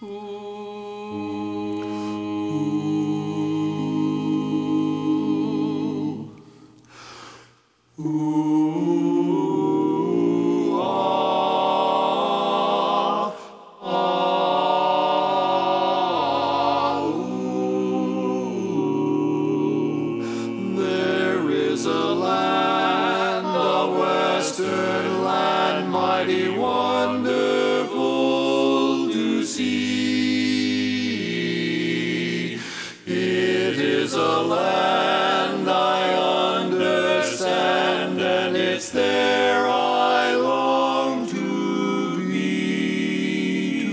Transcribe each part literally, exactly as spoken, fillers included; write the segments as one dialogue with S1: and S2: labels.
S1: Ooh, ah, ah, ooh. There is a land, a western land, mighty wonderful to see. It is a land I understand, and it's there I long to be,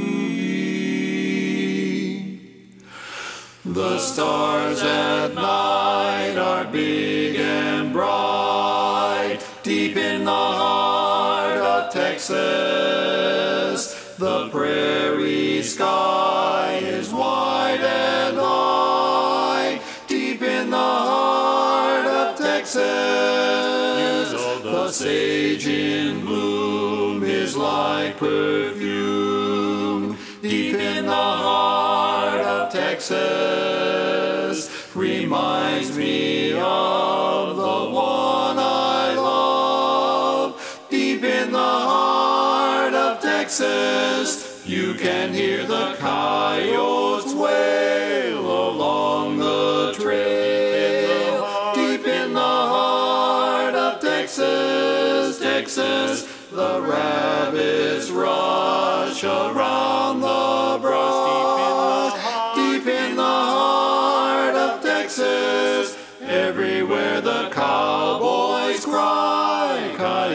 S1: to be. The stars at night are big and bright, deep in the heart of Texas. The prairie sky is wide and high, deep in the heart of Texas. The sage in bloom is like perfume, deep in the heart of Texas. Reminds me of the one I love, deep in the heart of Texas. You can hear the coyotes wail along the trail, deep in the heart of Texas, Texas. The rabbits rush around the brush, deep in the heart of Texas. Everywhere the cowboys cry,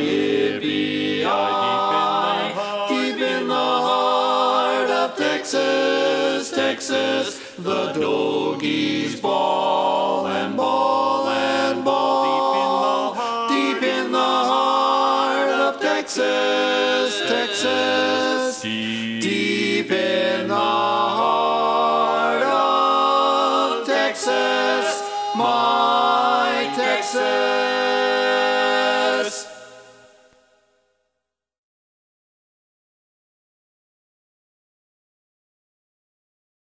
S1: ki-yippee-yi, deep in the heart of Texas, Texas. The doggies bawl and bawl and bawl, deep in the heart of Texas, Texas. Deep in the heart of Texas, my Texas.